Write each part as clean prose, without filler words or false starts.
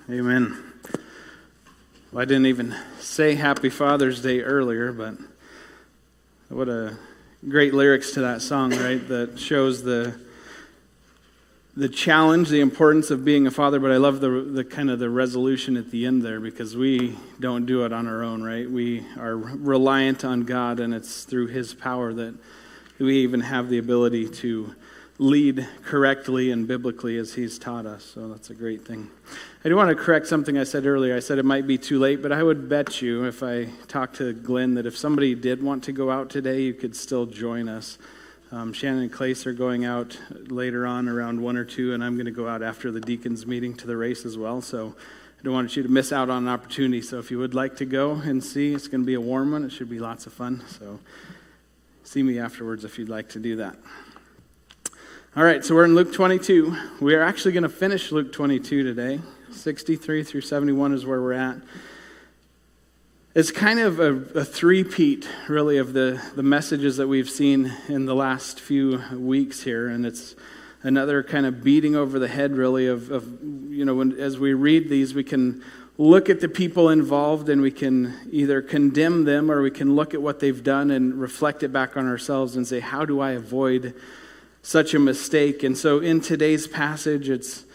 Amen. Well, I didn't even say Happy Father's Day earlier, but what a great lyrics to that song, right? That shows the challenge, the importance of being a father, but I love the kind of the resolution at the end there, because we don't do it on our own, right? We are reliant on God, and it's through His power that we even have the ability to lead correctly and biblically as He's taught us. So that's a great thing. I do want to correct something I said earlier. I said it might be too late, but I would bet you, if I talked to Glenn, that if somebody did want to go out today, you could still join us. Shannon and Clace are going out later on around 1 or 2, and I'm going to go out after the deacons meeting to the race as well. So I don't want you to miss out on an opportunity. So if you would like to go and see, it's going to be a warm one. It should be lots of fun. So see me afterwards if you'd like to do that. All right, so we're in Luke 22. We are actually going to finish Luke 22 today. 63 through 71 is where we're at. It's kind of a three-peat, really, of the messages that we've seen in the last few weeks here, and it's another kind of beating over the head, really, of as we read these, we can look at the people involved and we can either condemn them or we can look at what they've done and reflect it back on ourselves and say, how do I avoid such a mistake? And so in today's passage, it's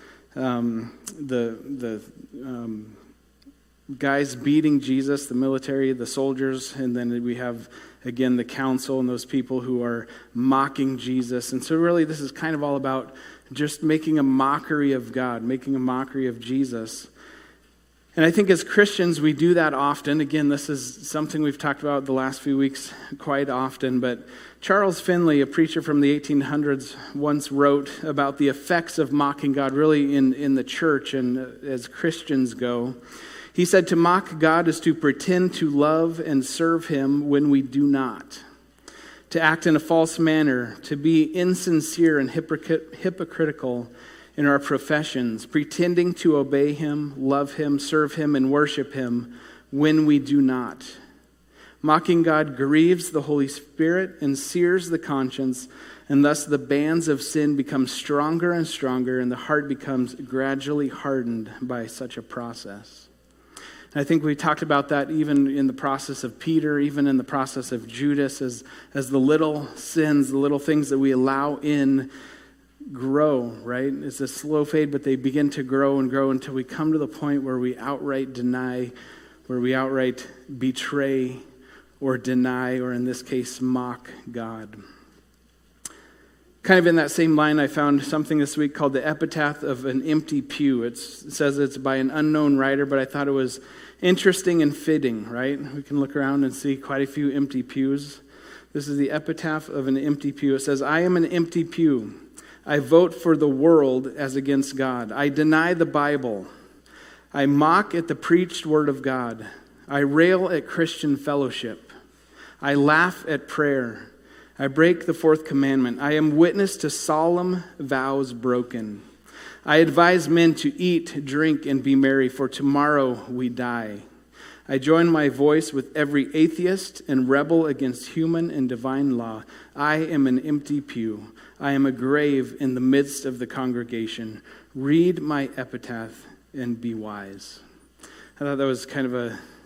the guys beating Jesus, the military, the soldiers, and then we have, again, the council and those people who are mocking Jesus. And so really this is kind of all about just making a mockery of God, making a mockery of Jesus. And I think as Christians, we do that often. Again, this is something we've talked about the last few weeks quite often, but Charles Finley, a preacher from the 1800s, once wrote about the effects of mocking God really in the church and as Christians go. He said, to mock God is to pretend to love and serve Him when we do not, to act in a false manner, to be insincere and hypocritical in our professions, pretending to obey Him, love Him, serve Him, and worship Him when we do not. Mocking God grieves the Holy Spirit and sears the conscience, and thus the bands of sin become stronger and stronger, and the heart becomes gradually hardened by such a process. And I think we talked about that even in the process of Peter, even in the process of Judas, as the little sins, the little things that we allow in grow, right? It's a slow fade, but they begin to grow and grow until we come to the point where we outright deny, where we outright betray or deny, or in this case, mock God. Kind of in that same line, I found something this week called the Epitaph of an Empty Pew. It says it's by an unknown writer, but I thought it was interesting and fitting, right? We can look around and see quite a few empty pews. This is the Epitaph of an Empty Pew. It says, I am an empty pew. I vote for the world as against God. I deny the Bible. I mock at the preached word of God. I rail at Christian fellowship. I laugh at prayer. I break the fourth commandment. I am witness to solemn vows broken. I advise men to eat, drink, and be merry, for tomorrow we die. I join my voice with every atheist and rebel against human and divine law. I am an empty pew. I am a grave in the midst of the congregation. Read my epitaph and be wise. I thought that was kind of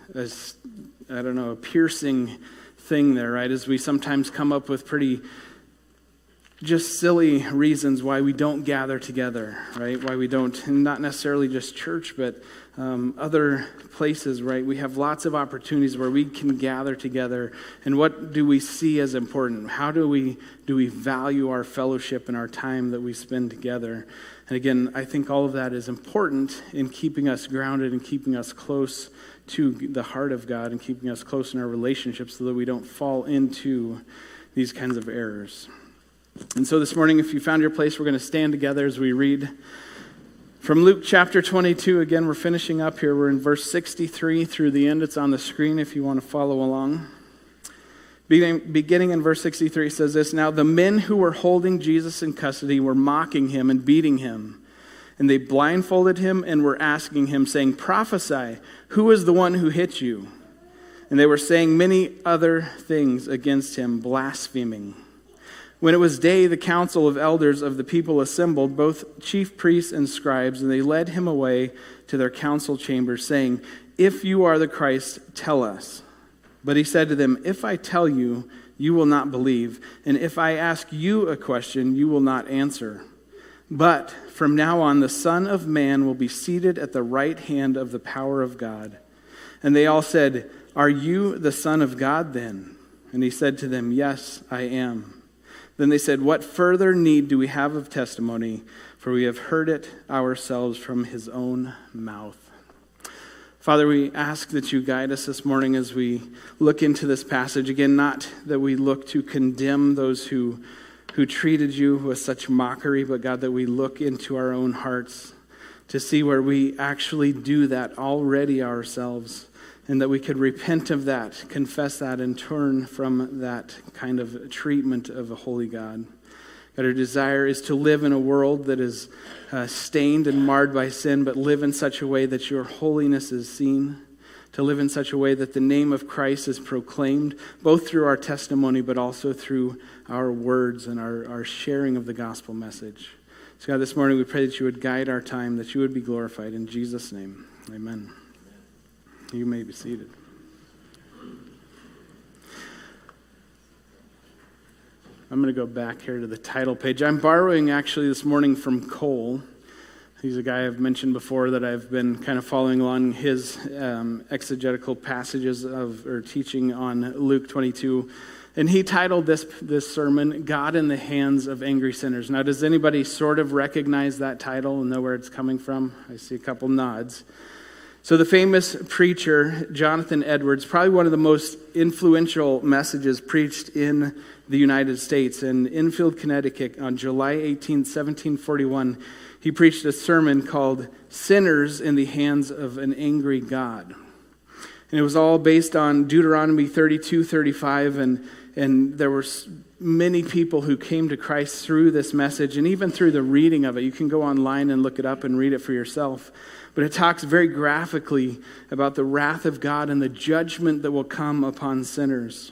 a piercing thing there, right? As we sometimes come up with pretty just silly reasons why we don't gather together, right? Why we don't, not necessarily just church, but other places, right? We have lots of opportunities where we can gather together. And what do we see as important? How do we value our fellowship and our time that we spend together? And again, I think all of that is important in keeping us grounded and keeping us close to the heart of God and keeping us close in our relationships so that we don't fall into these kinds of errors. And so this morning, if you found your place, we're going to stand together as we read from Luke chapter 22. Again, we're finishing up here. We're in verse 63 through the end. It's on the screen if you want to follow along. Beginning in verse 63, it says this, Now the men who were holding Jesus in custody were mocking him and beating him. And they blindfolded him and were asking him, saying, Prophesy, who is the one who hit you? And they were saying many other things against him, blaspheming. When it was day, the council of elders of the people assembled, both chief priests and scribes, and they led him away to their council chambers, saying, "If you are the Christ, tell us." But he said to them, "If I tell you, you will not believe, and if I ask you a question, you will not answer. But from now on, the Son of Man will be seated at the right hand of the power of God." And they all said, "Are you the Son of God then?" And he said to them, "Yes, I am." Then they said, "What further need do we have of testimony? For we have heard it ourselves from his own mouth." Father, we ask that you guide us this morning as we look into this passage. Again, not that we look to condemn those who treated you with such mockery, but God, that we look into our own hearts to see where we actually do that already ourselves, and that we could repent of that, confess that, and turn from that kind of treatment of a holy God. God, our desire is to live in a world that is stained and marred by sin, but live in such a way that your holiness is seen, to live in such a way that the name of Christ is proclaimed, both through our testimony, but also through our words and our sharing of the gospel message. So God, this morning we pray that you would guide our time, that you would be glorified. In Jesus' name, amen. You may be seated. I'm going to go back here to the title page. I'm borrowing actually this morning from Cole. He's a guy I've mentioned before that I've been kind of following along his exegetical passages or teaching on Luke 22. And he titled this sermon, "God in the Hands of Angry Sinners." Now, does anybody sort of recognize that title and know where it's coming from? I see a couple nods. So the famous preacher, Jonathan Edwards, probably one of the most influential messages preached in the United States. In Enfield, Connecticut, on July 18, 1741, he preached a sermon called "Sinners in the Hands of an Angry God." And it was all based on Deuteronomy 32:35, and there were many people who came to Christ through this message, and even through the reading of it. You can go online and look it up and read it for yourself. But it talks very graphically about the wrath of God and the judgment that will come upon sinners.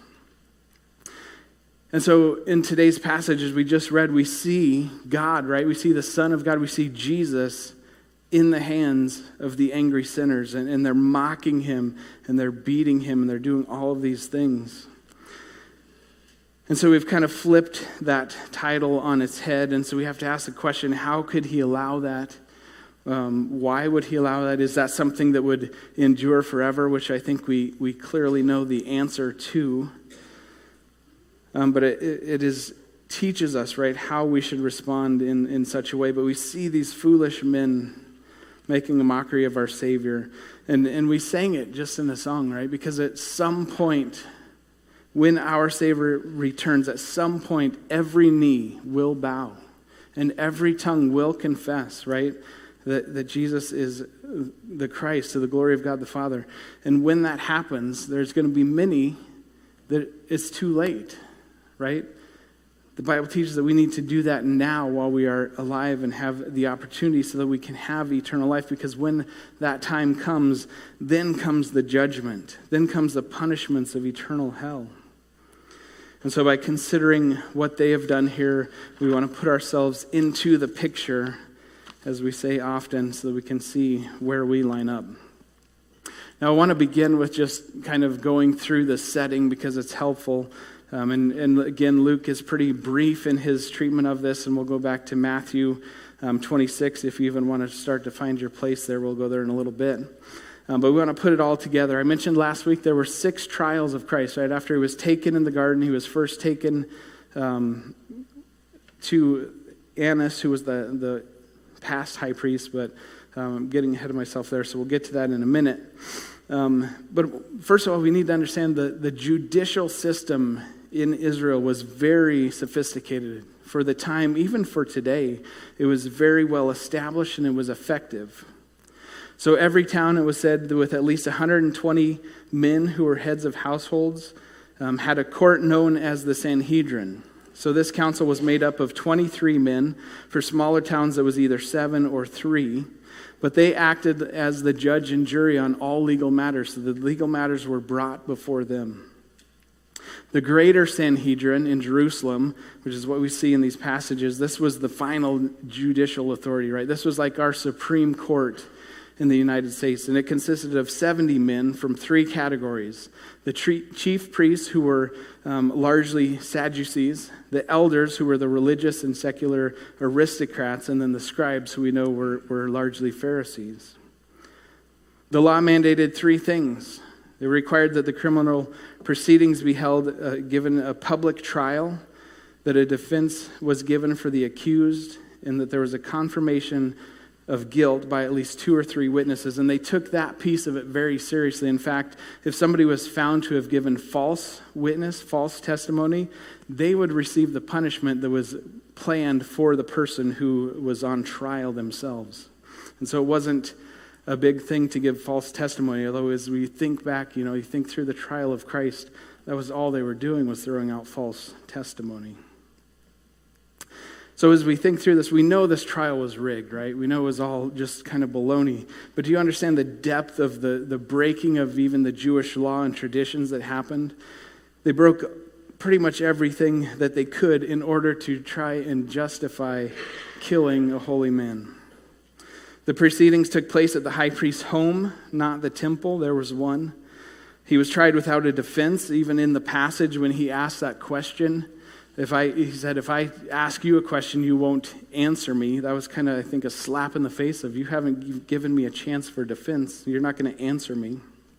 And so in today's passage, as we just read, we see God, right? We see the Son of God. We see Jesus in the hands of the angry sinners. And they're mocking him, and they're beating him, and they're doing all of these things. And so we've kind of flipped that title on its head. And so we have to ask the question, how could he allow that? Why would he allow that? Is that something that would endure forever, which I think we clearly know the answer to. But it teaches us, right, how we should respond in such a way. But we see these foolish men making a mockery of our Savior. And we sang it just in the song, right? Because at some point, when our Savior returns, at some point, every knee will bow and every tongue will confess, right? That Jesus is the Christ to the glory of God the Father. And when that happens, there's going to be many that it's too late, right? The Bible teaches that we need to do that now while we are alive and have the opportunity so that we can have eternal life, because when that time comes, then comes the judgment. Then comes the punishments of eternal hell. And so by considering what they have done here, we want to put ourselves into the picture, as we say often, so that we can see where we line up. Now, I want to begin with just kind of going through the setting because it's helpful. And again, Luke is pretty brief in his treatment of this, and we'll go back to Matthew 26. If you even want to start to find your place there, we'll go there in a little bit. But we want to put it all together. I mentioned last week there were 6 trials of Christ, right? After he was taken in the garden, he was first taken to Annas, who was the past high priest, but I'm getting ahead of myself there, so we'll get to that in a minute. But first of all, we need to understand the judicial system in Israel was very sophisticated. For the time, even for today, it was very well established and it was effective. So every town, it was said, with at least 120 men who were heads of households, had a court known as the Sanhedrin. So this council was made up of 23 men. For smaller towns, it was either 7 or 3. But they acted as the judge and jury on all legal matters. So the legal matters were brought before them. The greater Sanhedrin in Jerusalem, which is what we see in these passages, this was the final judicial authority, right? This was like our Supreme Court in the United States, and it consisted of 70 men from 3 categories. The chief priests, who were largely Sadducees, the elders, who were the religious and secular aristocrats, and then the scribes, who we know were largely Pharisees. The law mandated 3 things. It required that the criminal proceedings be held, given a public trial, that a defense was given for the accused, and that there was a confirmation of guilt by at least 2 or 3 witnesses. And they took that piece of it very seriously. In fact, if somebody was found to have given false witness, false testimony, they would receive the punishment that was planned for the person who was on trial themselves. And so it wasn't a big thing to give false testimony, although as we think back, you think through the trial of Christ, that was all they were doing, was throwing out false testimony. So as we think through this, we know this trial was rigged, right? We know it was all just kind of baloney. But do you understand the depth of the breaking of even the Jewish law and traditions that happened? They broke pretty much everything that they could in order to try and justify killing a holy man. The proceedings took place at the high priest's home, not the temple. There was one. He was tried without a defense, even in the passage when he asked that question. He said, if I ask you a question, you won't answer me. That was kind of, I think, a slap in the face of, you haven't given me a chance for defense. You're not going to answer me.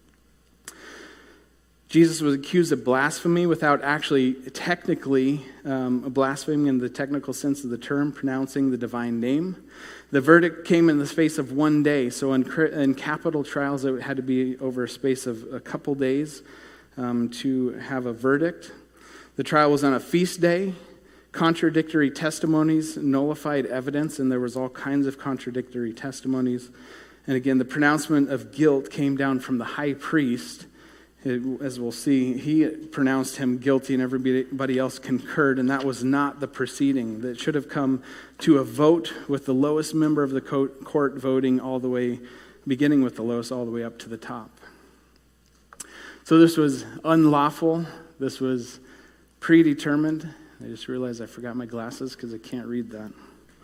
Jesus was accused of blasphemy without actually technically blaspheming in the technical sense of the term, pronouncing the divine name. The verdict came in the space of 1 day. So in capital trials, it had to be over a space of a couple days to have a verdict. The trial was on a feast day. Contradictory testimonies nullified evidence, and there was all kinds of contradictory testimonies. And again, the pronouncement of guilt came down from the high priest. As we'll see, he pronounced him guilty and everybody else concurred, and that was not the proceeding. That should have come to a vote with the lowest member of the court voting all the way, beginning with the lowest all the way up to the top. So this was unlawful. This was predetermined. I just realized I forgot my glasses because I can't read that.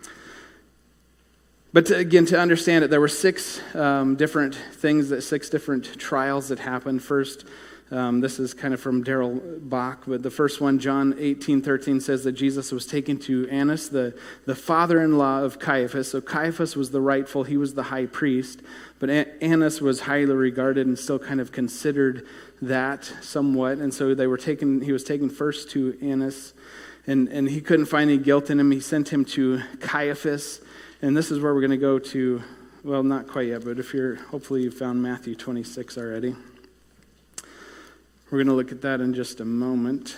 But to understand it, there were 6 different things, 6 different trials that happened. First, this is kind of from Darrell Bach, but the first one, John 18:13, says that Jesus was taken to Annas, the father-in-law of Caiaphas. So Caiaphas was he was the high priest, but Annas was highly regarded and still kind of considered that somewhat. And so he was taken first to Annas, and he couldn't find any guilt in him. He sent him to Caiaphas. And this is where we're going to go to, well, not quite yet, but hopefully you found Matthew 26 already. We're going to look at that in just a moment.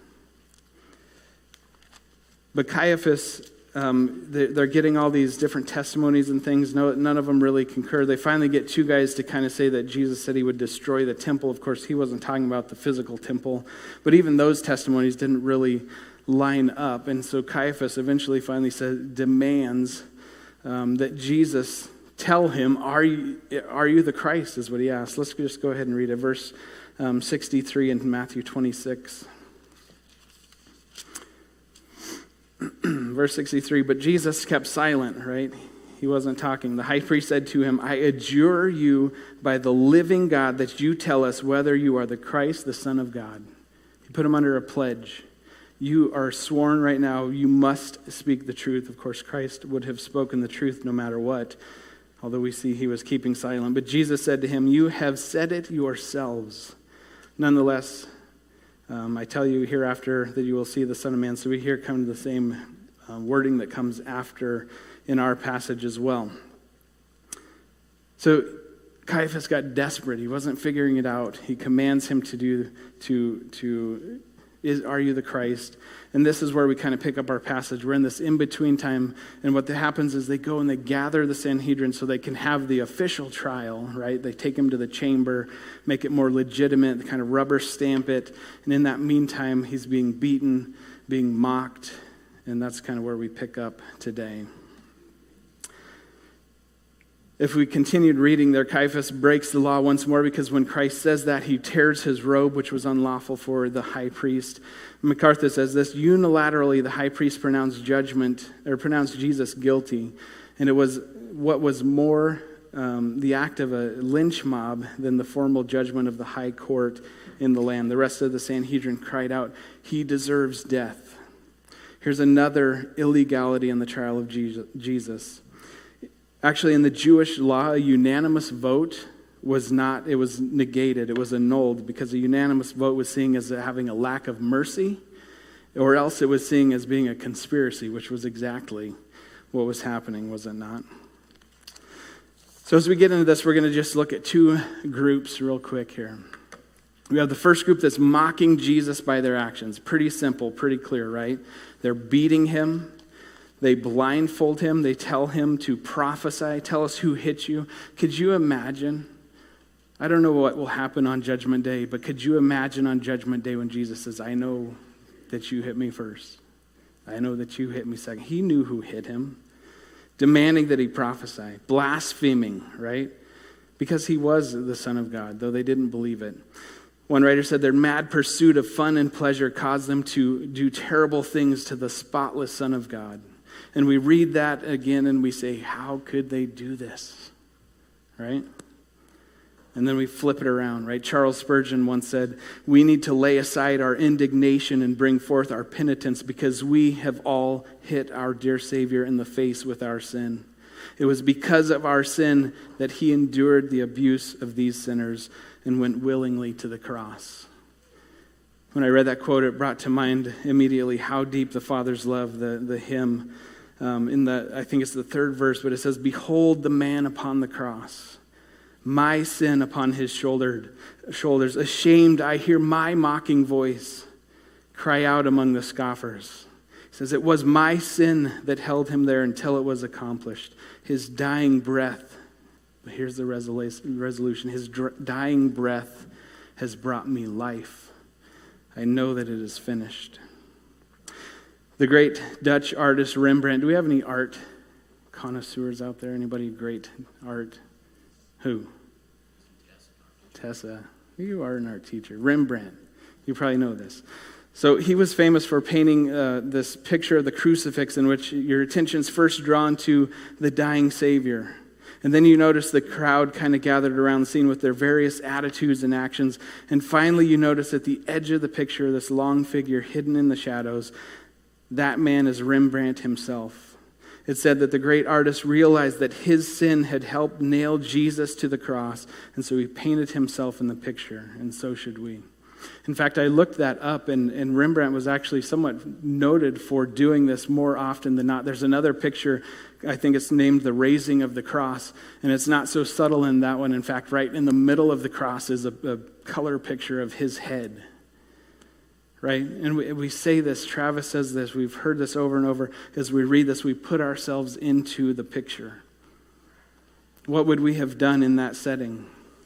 But Caiaphas, they're getting all these different testimonies and things. None of them really concur. They finally get 2 guys to kind of say that Jesus said he would destroy the temple. Of course, he wasn't talking about the physical temple, but even those testimonies didn't really line up. And so Caiaphas eventually demands that Jesus tell him, are you the Christ, is what he asked. Let's just go ahead and read it. Verse 63 in Matthew 26. Verse 63, but Jesus kept silent, right? He wasn't talking. The high priest said to him, I adjure you by the living God that you tell us whether you are the Christ, the Son of God. He put him under a pledge. You are sworn right now, you must speak the truth. Of course, Christ would have spoken the truth no matter what, although we see he was keeping silent. But Jesus said to him, you have said it yourselves. Nonetheless, I tell you hereafter that you will see the Son of Man. So we here come to the same wording that comes after in our passage as well. So Caiaphas got desperate. He wasn't figuring it out. He commands him are you the Christ? And this is where we kind of pick up our passage. We're in this in-between time, and what happens is they go and they gather the Sanhedrin so they can have the official trial, right? They take him to the chamber, make it more legitimate, they kind of rubber stamp it, and in that meantime, he's being beaten, being mocked, and that's kind of where we pick up today. If we continued reading there, Caiaphas breaks the law once more because when Christ says that, he tears his robe, which was unlawful for the high priest. MacArthur says this: unilaterally, the high priest pronounced Jesus guilty, and it was what was more the act of a lynch mob than the formal judgment of the high court in the land. The rest of the Sanhedrin cried out, "He deserves death." Here's another illegality in the trial of Jesus. Actually, in the Jewish law, a unanimous vote was negated. It was annulled because a unanimous vote was seen as having a lack of mercy, or else it was seen as being a conspiracy, which was exactly what was happening, was it not? So as we get into this, we're going to just look at two groups real quick here. We have the first group that's mocking Jesus by their actions. Pretty simple, pretty clear, right? They're beating him. They blindfold him. They tell him to prophesy. Tell us who hit you. Could you imagine? I don't know what will happen on Judgment Day, but could you imagine on Judgment Day when Jesus says, "I know that you hit me first. I know that you hit me second." He knew who hit him. Demanding that he prophesy. Blaspheming, right? Because he was the Son of God, though they didn't believe it. One writer said their mad pursuit of fun and pleasure caused them to do terrible things to the spotless Son of God. And we read that again and we say, how could they do this? Right? And then we flip it around, right? Charles Spurgeon once said, we need to lay aside our indignation and bring forth our penitence because we have all hit our dear Savior in the face with our sin. It was because of our sin that he endured the abuse of these sinners and went willingly to the cross. When I read that quote, it brought to mind immediately how deep the Father's love, the hymn. I think it's the third verse, but it says, "Behold the man upon the cross, my sin upon his shoulders. Ashamed, I hear my mocking voice cry out among the scoffers." It says, "It was my sin that held him there until it was accomplished. His dying breath," but here's the resolution, "his dying breath has brought me life. I know that it is finished." The great Dutch artist Rembrandt. Do we have any art connoisseurs out there? Anybody great art? Who? Tessa. You are an art teacher. Rembrandt. You probably know this. So he was famous for painting this picture of the crucifix in which your attention's first drawn to the dying Savior. And then you notice the crowd kind of gathered around the scene with their various attitudes and actions. And finally you notice at the edge of the picture, this long figure hidden in the shadows, that man is Rembrandt himself. It said that the great artist realized that his sin had helped nail Jesus to the cross, and so he painted himself in the picture, and so should we. In fact, I looked that up, and Rembrandt was actually somewhat noted for doing this more often than not. There's another picture, I think it's named The Raising of the Cross, and it's not so subtle in that one. In fact, right in the middle of the cross is a color picture of his head. Right? And we say this, Travis says this, we've heard this over and over. As we read this, we put ourselves into the picture. What would we have done in that setting?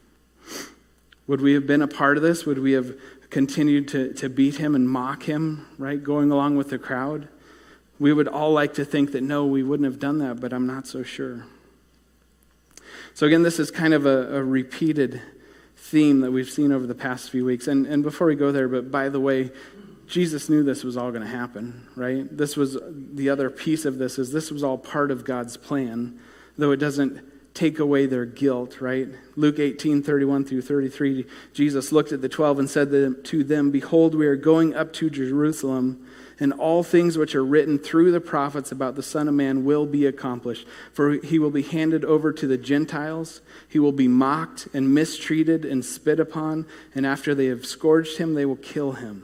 Would we have been a part of this? Would we have continued to beat him and mock him, right? Going along with the crowd? We would all like to think that no, we wouldn't have done that, but I'm not so sure. So again, this is kind of a repeated theme that we've seen over the past few weeks. And before we go there, but by the way, Jesus knew this was all going to happen, right? This was the other piece of this, is this was all part of God's plan, though it doesn't take away their guilt, right? Luke 18:31-33, Jesus looked at the 12 and said to them, "Behold, we are going up to Jerusalem, and all things which are written through the prophets about the Son of Man will be accomplished. For he will be handed over to the Gentiles. He will be mocked and mistreated and spit upon, and after they have scourged him, they will kill him.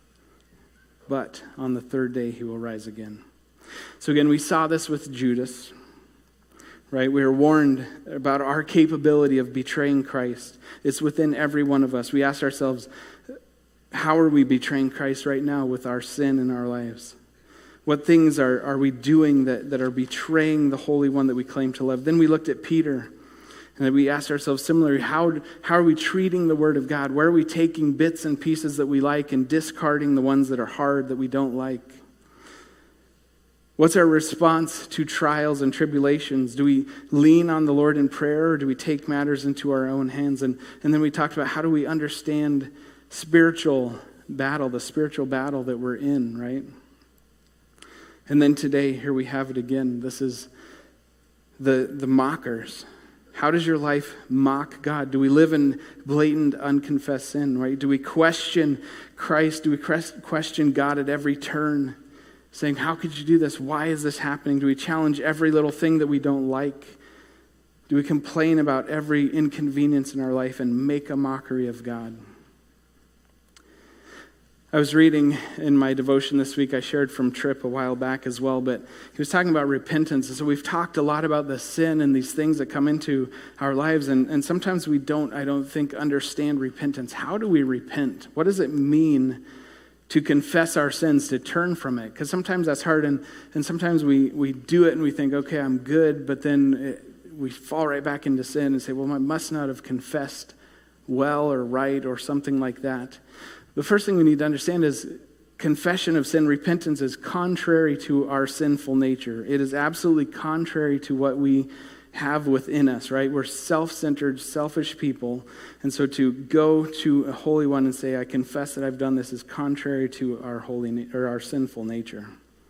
But on the third day, he will rise again." So again, we saw this with Judas, right? We were warned about our capability of betraying Christ. It's within every one of us. We ask ourselves, how are we betraying Christ right now with our sin in our lives? What things are we doing that are betraying the Holy One that we claim to love? Then we looked at Peter, and we asked ourselves similarly, how are we treating the Word of God? Where are we taking bits and pieces that we like and discarding the ones that are hard, that we don't like? What's our response to trials and tribulations? Do we lean on the Lord in prayer, or do we take matters into our own hands? And then we talked about how do we understand spiritual battle, the spiritual battle that we're in, right? And then today, here we have it again. This is the mockers. How does your life mock God? Do we live in blatant, unconfessed sin, right? Do we question Christ? Do we question God at every turn? Saying, how could you do this? Why is this happening? Do we challenge every little thing that we don't like? Do we complain about every inconvenience in our life and make a mockery of God? I was reading in my devotion this week, I shared from Tripp a while back as well, but he was talking about repentance. And so we've talked a lot about the sin and these things that come into our lives, and sometimes we don't, I don't think, understand repentance. How do we repent? What does it mean to confess our sins, to turn from it? Because sometimes that's hard, and sometimes we do it and we think, okay, I'm good, but then we fall right back into sin and say, well, I must not have confessed well or right or something like that. The first thing we need to understand is confession of sin, repentance is contrary to our sinful nature. It is absolutely contrary to what we have within us, right? We're self-centered, selfish people. And so to go to a holy one and say, I confess that I've done this, is contrary to our our sinful nature.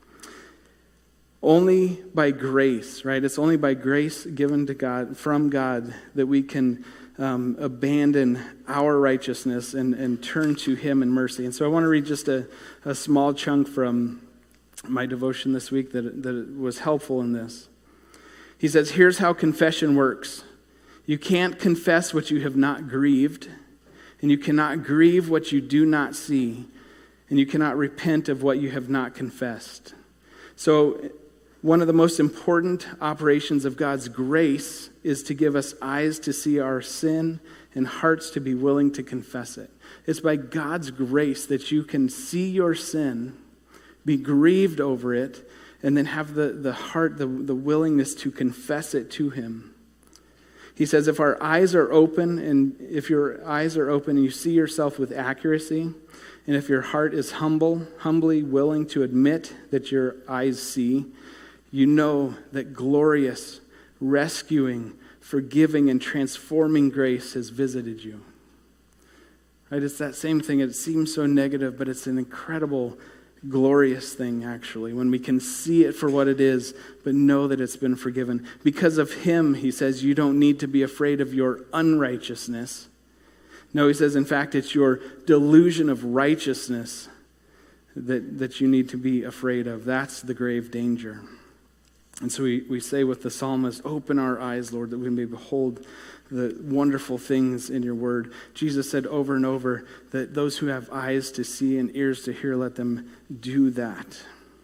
Only by grace, right? It's only by grace given to God, from God, that we can abandon our righteousness and turn to him in mercy. And so I want to read just a small chunk from my devotion this week that was helpful in this. He says, here's how confession works. You can't confess what you have not grieved, and you cannot grieve what you do not see, and you cannot repent of what you have not confessed. So one of the most important operations of God's grace is to give us eyes to see our sin and hearts to be willing to confess it. It's by God's grace that you can see your sin, be grieved over it, and then have the heart, the willingness to confess it to him. He says, if our eyes are open, and if your eyes are open and you see yourself with accuracy, and if your heart is humbly willing to admit that your eyes see, you know that glorious, rescuing, forgiving, and transforming grace has visited you. Right? It's that same thing. It seems so negative, but it's an incredible, glorious thing, actually, when we can see it for what it is, but know that it's been forgiven. Because of him, he says, you don't need to be afraid of your unrighteousness. No, he says, in fact, it's your delusion of righteousness that you need to be afraid of. That's the grave danger. And so we say with the psalmist, open our eyes, Lord, that we may behold the wonderful things in your word. Jesus said over and over that those who have eyes to see and ears to hear, let them do that.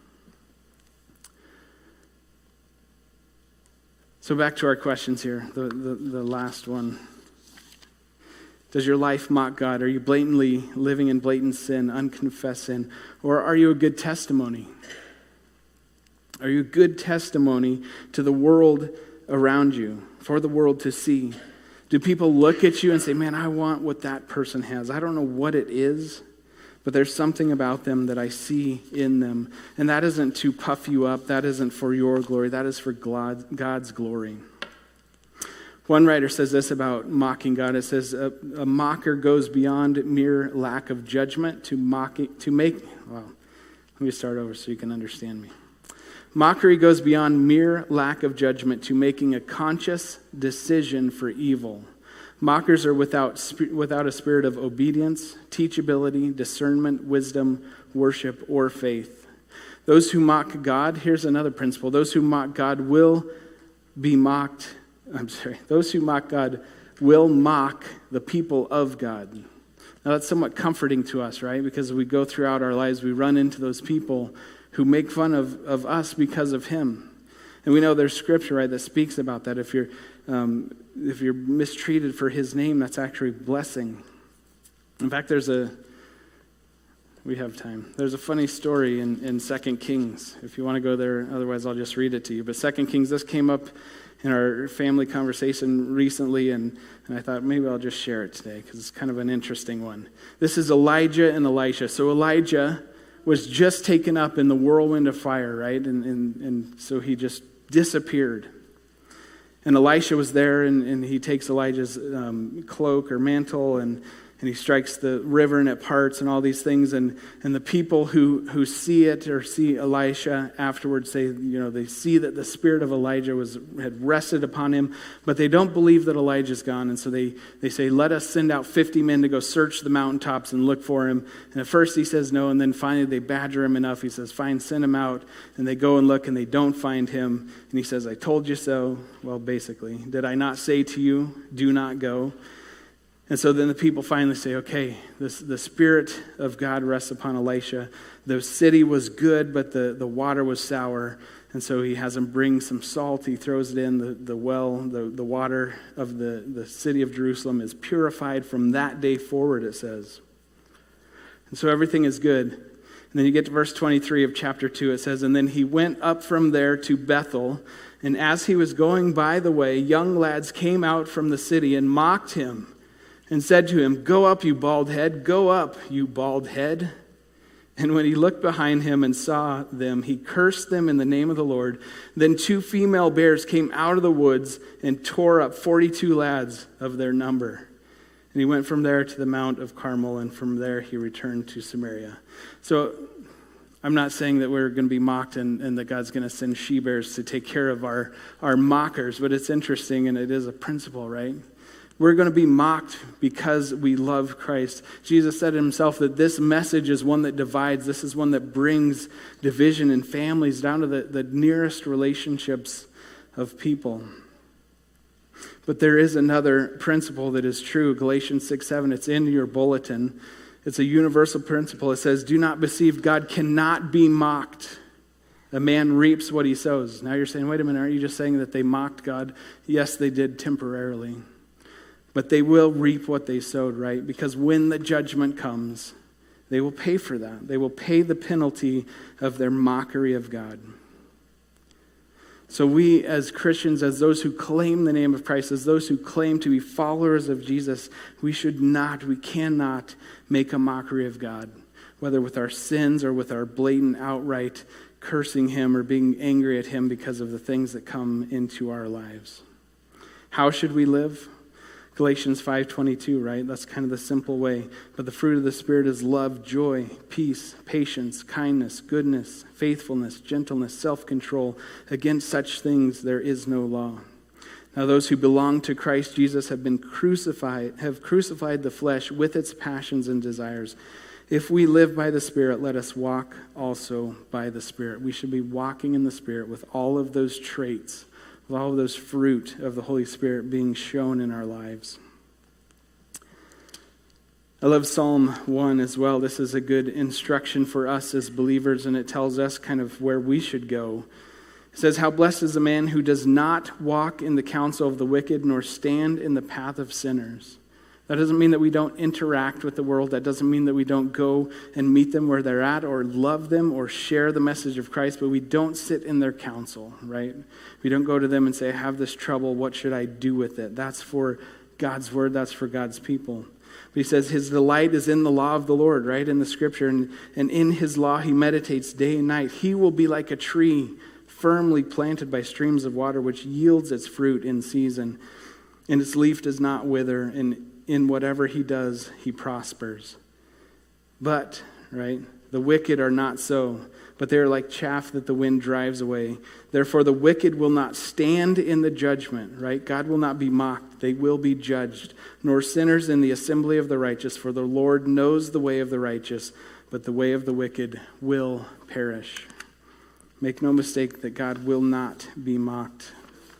So back to our questions here, the last one. Does your life mock God? Are you blatantly living in blatant sin, unconfessed sin? Or are you a good testimony? Are you a good testimony to the world around you, for the world to see? Do people look at you and say, man, I want what that person has. I don't know what it is, but there's something about them that I see in them. And that isn't to puff you up. That isn't for your glory. That is for God's glory. One writer says this about mocking God. It says, a mocker goes beyond mere lack of judgment to make. Well, let me start over so you can understand me. Mockery goes beyond mere lack of judgment to making a conscious decision for evil. Mockers are without a spirit of obedience, teachability, discernment, wisdom, worship, or faith. Those who mock God, here's another principle. Those who mock God will be mocked. Those who mock God will mock the people of God. Now that's somewhat comforting to us, right? Because as we go throughout our lives, we run into those people who make fun of us because of him. And we know there's scripture, right, that speaks about that. If you're mistreated for his name, that's actually blessing. In fact, we have time. There's a funny story in 2 Kings, if you want to go there. Otherwise, I'll just read it to you. But 2 Kings, this came up in our family conversation recently, and I thought maybe I'll just share it today because it's kind of an interesting one. This is Elijah and Elisha. So Elijah was just taken up in the whirlwind of fire, right? And so he just disappeared. And Elisha was there, and he takes Elijah's cloak or mantle, and he strikes the river and it parts and all these things. And the people who see it or see Elisha afterwards say, they see that the spirit of Elijah had rested upon him, but they don't believe that Elijah's gone. And so they say, let us send out 50 men to go search the mountaintops and look for him. And at first he says no, and then finally they badger him enough. He says, fine, send him out. And they go and look, and they don't find him. And he says, I told you so. Well, basically, did I not say to you, do not go? And so then the people finally say, okay, the Spirit of God rests upon Elisha. The city was good, but the water was sour. And so he has him bring some salt. He throws it in the well. The water of the city of Jerusalem is purified from that day forward, it says. And so everything is good. And then you get to verse 23 of chapter 2. It says, and then he went up from there to Bethel. And as he was going by the way, young lads came out from the city and mocked him, and said to him, go up, you bald head, go up, you bald head. And when he looked behind him and saw them, he cursed them in the name of the Lord. Then 2 female bears came out of the woods and tore up 42 lads of their number. And he went from there to the Mount of Carmel, and from there he returned to Samaria. So I'm not saying that we're going to be mocked and that God's going to send she-bears to take care of our mockers, but it's interesting, and it is a principle, right? We're going to be mocked because we love Christ. Jesus said himself that this message is one that divides. This is one that brings division in families down to the nearest relationships of people. But there is another principle that is true. Galatians 6:7, it's in your bulletin. It's a universal principle. It says, do not deceive. God cannot be mocked. A man reaps what he sows. Now you're saying, wait a minute, aren't you just saying that they mocked God? Yes, they did temporarily. But they will reap what they sowed, right? Because when the judgment comes, they will pay for that. They will pay the penalty of their mockery of God. So we as Christians, as those who claim the name of Christ, as those who claim to be followers of Jesus, we cannot make a mockery of God, whether with our sins or with our blatant outright cursing him or being angry at him because of the things that come into our lives. How should we live? Galatians 5:22, right? That's kind of the simple way. But the fruit of the Spirit is love, joy, peace, patience, kindness, goodness, faithfulness, gentleness, self-control. Against such things there is no law. Now those who belong to Christ Jesus have crucified the flesh with its passions and desires. If we live by the Spirit, let us walk also by the Spirit. We should be walking in the Spirit with all of those traits, with all of those fruit of the Holy Spirit being shown in our lives. I love Psalm 1 as well. This is a good instruction for us as believers, and it tells us kind of where we should go. It says, how blessed is the man who does not walk in the counsel of the wicked, nor stand in the path of sinners. That doesn't mean that we don't interact with the world. That doesn't mean that we don't go and meet them where they're at or love them or share the message of Christ, but we don't sit in their counsel, right? We don't go to them and say, I have this trouble. What should I do with it? That's for God's word. That's for God's people. But he says his delight is in the law of the Lord, right, in the scripture. And in his law he meditates day and night. He will be like a tree firmly planted by streams of water, which yields its fruit in season. And its leaf does not wither, and in whatever he does, he prospers. But, right, the wicked are not so, but they are like chaff that the wind drives away. Therefore, the wicked will not stand in the judgment, right? God will not be mocked. They will be judged. Nor sinners in the assembly of the righteous, for the Lord knows the way of the righteous, but the way of the wicked will perish. Make no mistake that God will not be mocked.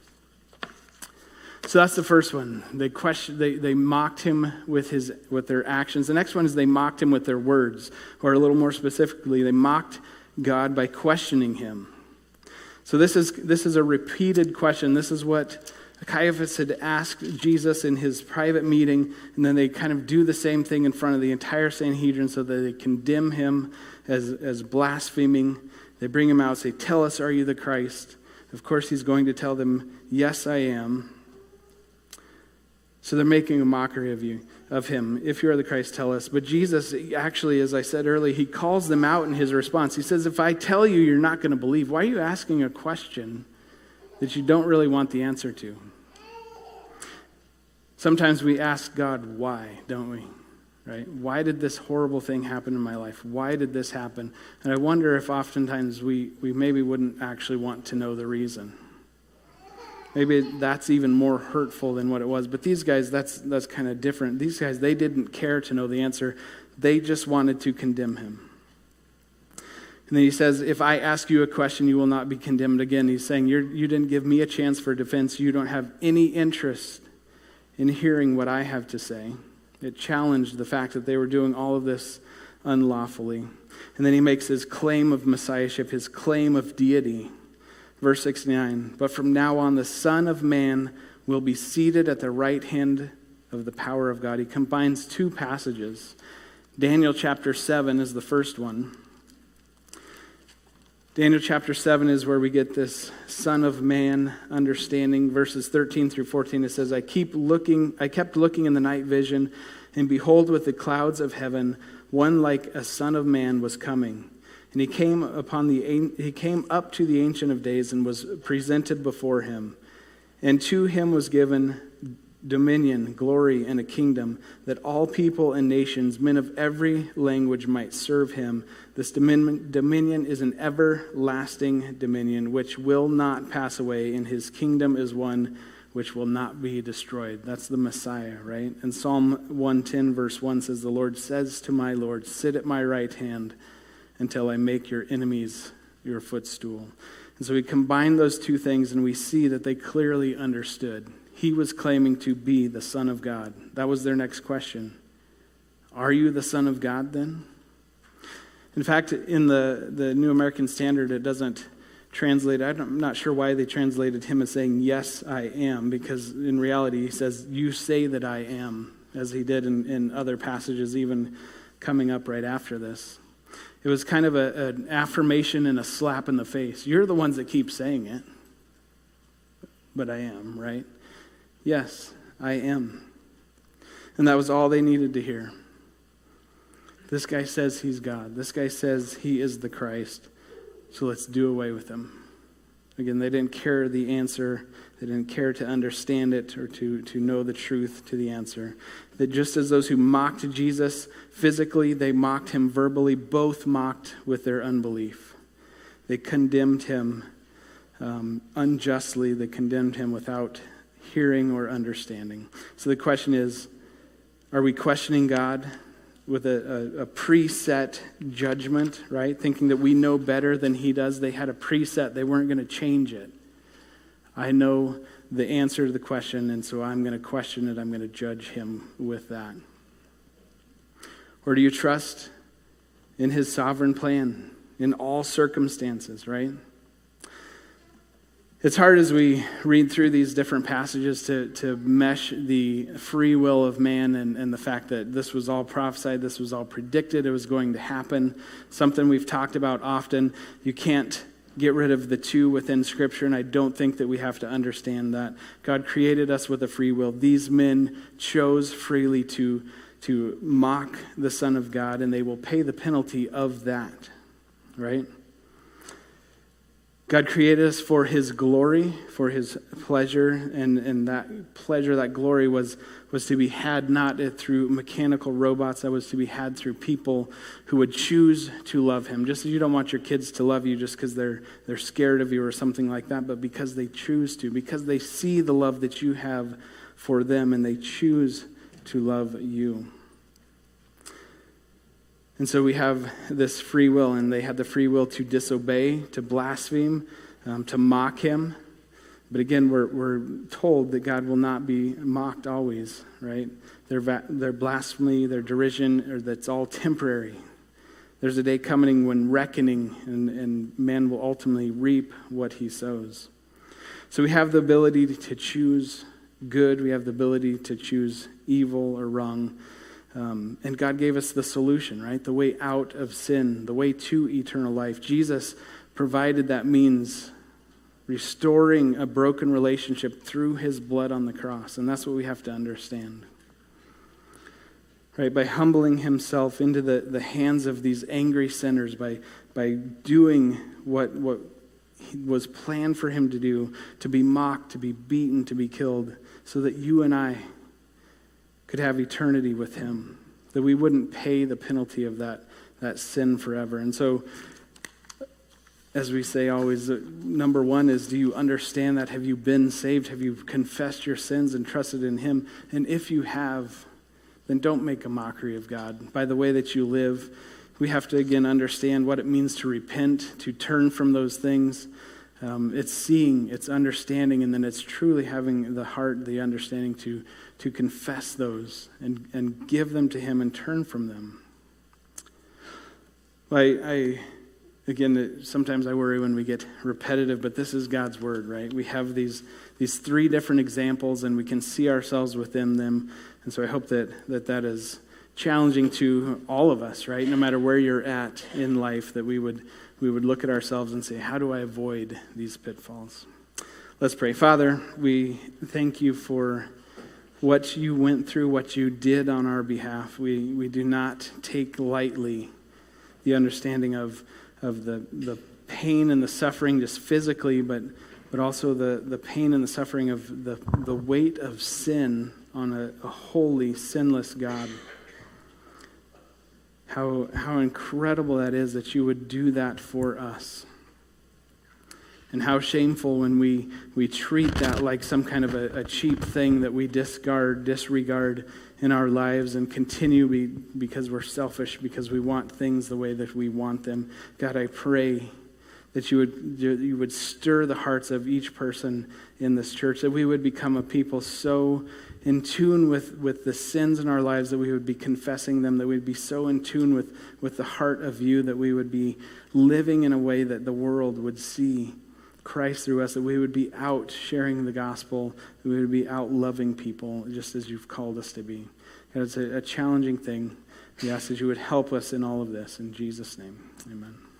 So that's the first one. They mocked him with their actions. The next one is they mocked him with their words, or a little more specifically, they mocked God by questioning him. So this is a repeated question. This is what Caiaphas had asked Jesus in his private meeting, and then they kind of do the same thing in front of the entire Sanhedrin so that they condemn him as blaspheming. They bring him out and say, tell us, are you the Christ? Of course, he's going to tell them, yes, I am. So they're making a mockery of him. If you are the Christ, tell us. But Jesus, actually, as I said earlier, he calls them out in his response. He says, if I tell you, you're not going to believe. Why are you asking a question that you don't really want the answer to? Sometimes we ask God why, don't we? Right? Why did this horrible thing happen in my life? Why did this happen? And I wonder if oftentimes we maybe wouldn't actually want to know the reason. Maybe that's even more hurtful than what it was. But these guys, that's kind of different. These guys, they didn't care to know the answer. They just wanted to condemn him. And then he says, if I ask you a question, you will not be condemned again. He's saying, you didn't give me a chance for defense. You don't have any interest in hearing what I have to say. It challenged the fact that they were doing all of this unlawfully. And then he makes his claim of messiahship, his claim of deity. Verse 69, but from now on the Son of Man will be seated at the right hand of the power of God. He combines two passages. Daniel chapter 7 is the first one. Daniel chapter 7 is where we get this Son of Man understanding. Verses 13 through 14, it says, I kept looking in the night vision, and behold, with the clouds of heaven, one like a Son of Man was coming. And he came up to the Ancient of Days and was presented before him. And to him was given dominion, glory, and a kingdom, that all people and nations, men of every language, might serve him. This dominion is an everlasting dominion, which will not pass away, and his kingdom is one which will not be destroyed. That's the Messiah, right? And Psalm 110, verse 1 says, the Lord says to my Lord, sit at my right hand until I make your enemies your footstool. And so we combine those two things and we see that they clearly understood. He was claiming to be the Son of God. That was their next question. Are you the Son of God then? In fact, in the New American Standard, it doesn't translate. I'm not sure why they translated him as saying, yes, I am, because in reality he says, you say that I am, as he did in other passages, even coming up right after this. It was kind of an affirmation and a slap in the face. You're the ones that keep saying it, but I am, right? Yes, I am. And that was all they needed to hear. This guy says he's God. This guy says he is the Christ. So let's do away with him. Again, they didn't care the answer. They didn't care to understand it or to know the truth to the answer. That just as those who mocked Jesus physically, they mocked him verbally, both mocked with their unbelief. They condemned him unjustly. They condemned him without hearing or understanding. So the question is, are we questioning God with a preset judgment, right? Thinking that we know better than he does. They had a preset. They weren't going to change it. I know the answer to the question, and so I'm going to question it. I'm going to judge him with that. Or do you trust in his sovereign plan in all circumstances, right? It's hard as we read through these different passages to mesh the free will of man and the fact that this was all prophesied, this was all predicted, it was going to happen. Something we've talked about often. You can't get rid of the two within Scripture, and I don't think that we have to understand that. God created us with a free will. These men chose freely to mock the Son of God, and they will pay the penalty of that, right? God created us for his glory, for his pleasure, and that pleasure, that glory was to be had not through mechanical robots, that was to be had through people who would choose to love him. Just as you don't want your kids to love you just because they're scared of you or something like that, but because they choose to, because they see the love that you have for them and they choose to love you. And so we have this free will, and they had the free will to disobey, to blaspheme, to mock him. But again, we're told that God will not be mocked always, right? Their blasphemy, their derision, that's all temporary. There's a day coming when reckoning, and man will ultimately reap what he sows. So we have the ability to choose good. We have the ability to choose evil or wrong. And God gave us the solution, right? The way out of sin, the way to eternal life. Jesus provided that means restoring a broken relationship through his blood on the cross. And that's what we have to understand. Right? By humbling himself into the hands of these angry sinners, by doing what was planned for him to do, to be mocked, to be beaten, to be killed, so that you and I could have eternity with him, that we wouldn't pay the penalty of that sin forever. And so, as we say always, number one is, do you understand that? Have you been saved? Have you confessed your sins and trusted in him? And if you have, then don't make a mockery of God by the way that you live. We have to, again, understand what it means to repent, to turn from those things. It's seeing, it's understanding, and then it's truly having the heart, the understanding to confess those and give them to him and turn from them. Again, sometimes I worry when we get repetitive, but this is God's word, right? We have these three different examples, and we can see ourselves within them. And so I hope that is challenging to all of us, right? No matter where you're at in life, that we would look at ourselves and say, how do I avoid these pitfalls? Let's pray. Father, we thank you for what you went through, what you did on our behalf. We do not take lightly the understanding of the pain and the suffering just physically, but also the pain and the suffering of the weight of sin on a holy, sinless God. How incredible that is that you would do that for us. And how shameful when we treat that like some kind of a cheap thing that we disregard in our lives and continue because we're selfish, because we want things the way that we want them. God, I pray that you would stir the hearts of each person in this church, that we would become a people so in tune with the sins in our lives that we would be confessing them, that we'd be so in tune with the heart of you, that we would be living in a way that the world would see Christ through us, that we would be out sharing the gospel, that we would be out loving people just as you've called us to be. And it's a challenging thing. We ask that you would help us in all of this. In Jesus' name, amen.